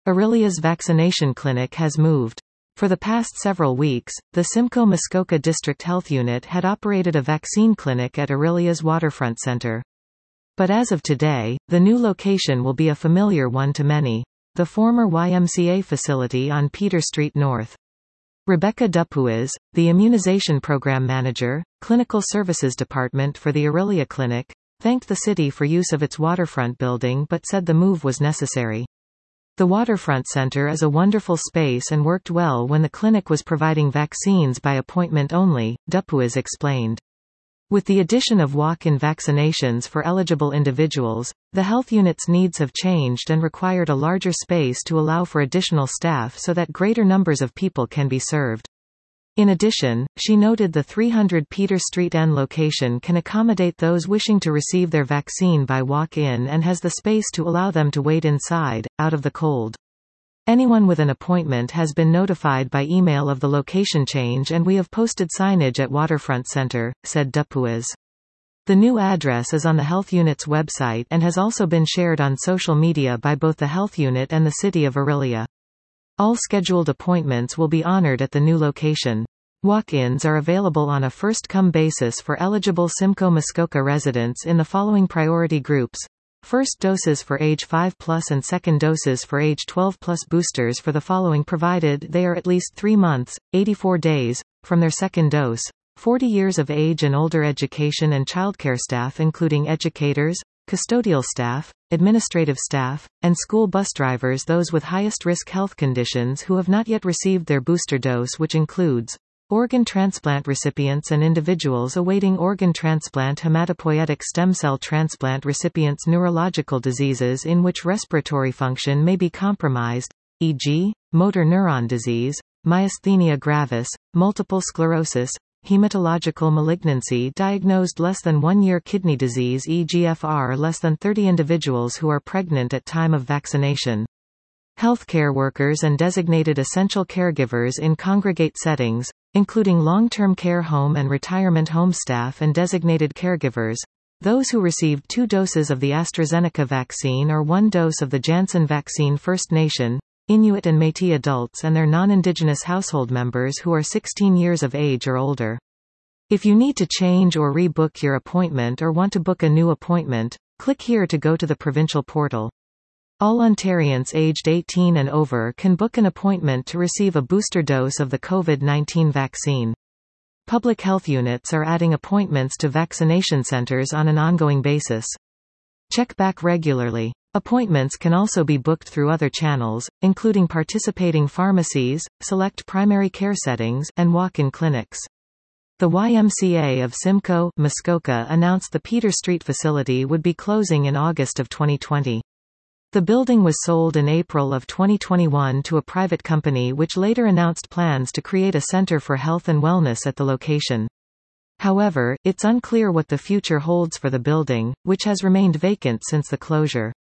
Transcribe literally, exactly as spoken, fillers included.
Aurelia's vaccination clinic has moved. For the past several weeks, the Simcoe Muskoka District Health Unit had operated a vaccine clinic at Aurelia's Waterfront Center. But as of today, the new location will be a familiar one to many: the former Y M C A facility on Peter Street North. Rebecca Dupuis, the Immunization Program Manager, Clinical Services Department for the Aurelia Clinic, thanked the city for use of its waterfront building but said the move was necessary. The Waterfront Center is a wonderful space and worked well when the clinic was providing vaccines by appointment only, Dupuis explained. With the addition of walk-in vaccinations for eligible individuals, the health unit's needs have changed and required a larger space to allow for additional staff so that greater numbers of people can be served. In addition, she noted the three hundred Peter Street N location can accommodate those wishing to receive their vaccine by walk-in and has the space to allow them to wait inside, out of the cold. Anyone with an appointment has been notified by email of the location change and we have posted signage at Waterfront Center, said Dupuis. The new address is on the health unit's website and has also been shared on social media by both the health unit and the city of Aurelia. All scheduled appointments will be honored at the new location. Walk-ins are available on a first-come basis for eligible Simcoe Muskoka residents in the following priority groups: first doses for age five plus and second doses for age twelve plus. Boosters for the following provided they are at least three months, eighty-four days, from their second dose, forty years of age and older. Education and childcare staff including educators, custodial staff, administrative staff, and school bus drivers. Those with highest risk health conditions who have not yet received their booster dose, which includes organ transplant recipients and individuals awaiting organ transplant, hematopoietic stem cell transplant recipients, neurological diseases in which respiratory function may be compromised, for example, motor neuron disease, myasthenia gravis, multiple sclerosis, hematological malignancy diagnosed less than one year, kidney disease, E G F R less than thirty, individuals who are pregnant at time of vaccination. Healthcare workers and designated essential caregivers in congregate settings, including long-term care home and retirement home staff and designated caregivers, those who received two doses of the AstraZeneca vaccine or one dose of the Janssen vaccine. First Nation, Inuit and Métis adults and their non-Indigenous household members who are sixteen years of age or older. If you need to change or rebook your appointment or want to book a new appointment, click here to go to the provincial portal. All Ontarians aged eighteen and over can book an appointment to receive a booster dose of the COVID nineteen vaccine. Public health units are adding appointments to vaccination centers on an ongoing basis. Check back regularly. Appointments can also be booked through other channels, including participating pharmacies, select primary care settings, and walk-in clinics. The Y M C A of Simcoe, Muskoka announced the Peter Street facility would be closing in August of twenty twenty. The building was sold in April of twenty twenty-one to a private company which later announced plans to create a center for health and wellness at the location. However, it's unclear what the future holds for the building, which has remained vacant since the closure.